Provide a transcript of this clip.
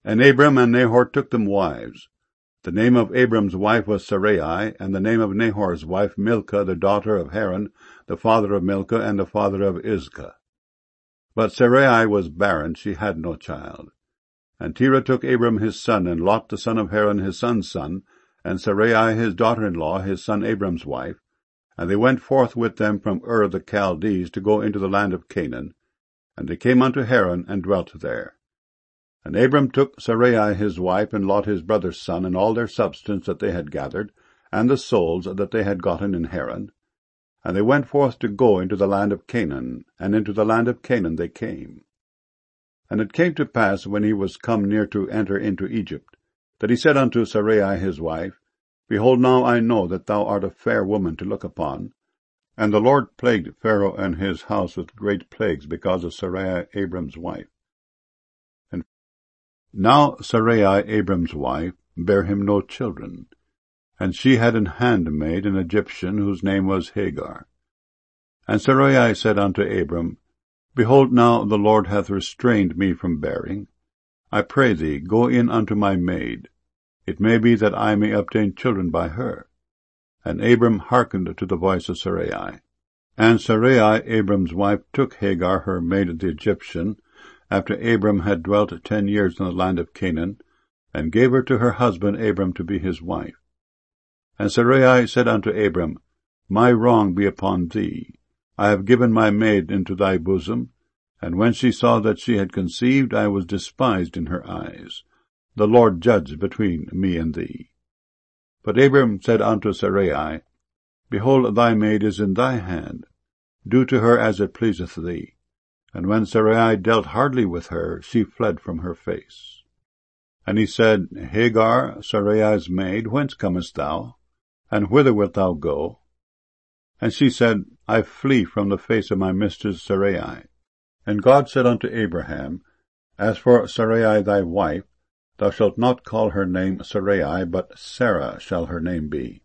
And Abram and Nahor took them wives. The name of Abram's wife was Sarai, and the name of Nahor's wife Milcah, the daughter of Haran, the father of Milcah, and the father of Iscah. But Sarai was barren, she had no child. And Terah took Abram his son, and Lot the son of Haran his son's son, and Sarai his daughter-in-law, his son Abram's wife, and they went forth with them from Ur of the Chaldees to go into the land of Canaan. And they came unto Haran, and dwelt there. And Abram took Sarai his wife, and Lot his brother's son, and all their substance that they had gathered, and the souls that they had gotten in Haran. And they went forth to go into the land of Canaan, and into the land of Canaan they came. And it came to pass, when he was come near to enter into Egypt, that he said unto Sarai his wife, Behold, now I know that thou art a fair woman to look upon. And the Lord plagued Pharaoh and his house with great plagues because of Sarai Abram's wife. And now Sarai Abram's wife bare him no children, and she had an handmaid, an Egyptian, whose name was Hagar. And Sarai said unto Abram, Behold, now the Lord hath restrained me from bearing. I pray thee, go in unto my maid. It may be that I may obtain children by her. And Abram hearkened to the voice of Sarai. And Sarai, Abram's wife, took Hagar, her maid the Egyptian, after Abram had dwelt 10 years in the land of Canaan, and gave her to her husband Abram to be his wife. And Sarai said unto Abram, My wrong be upon thee. I have given my maid into thy bosom, and when she saw that she had conceived, I was despised in her eyes. The Lord judge between me and thee. But Abram said unto Sarai, Behold, thy maid is in thy hand. Do to her as it pleaseth thee. And when Sarai dealt hardly with her, she fled from her face. And he said, Hagar, Sarai's maid, whence comest thou? And whither wilt thou go? And she said, I flee from the face of my mistress Sarai. And God said unto Abraham, As for Sarai thy wife, thou shalt not call her name Sarai, but Sarah shall her name be.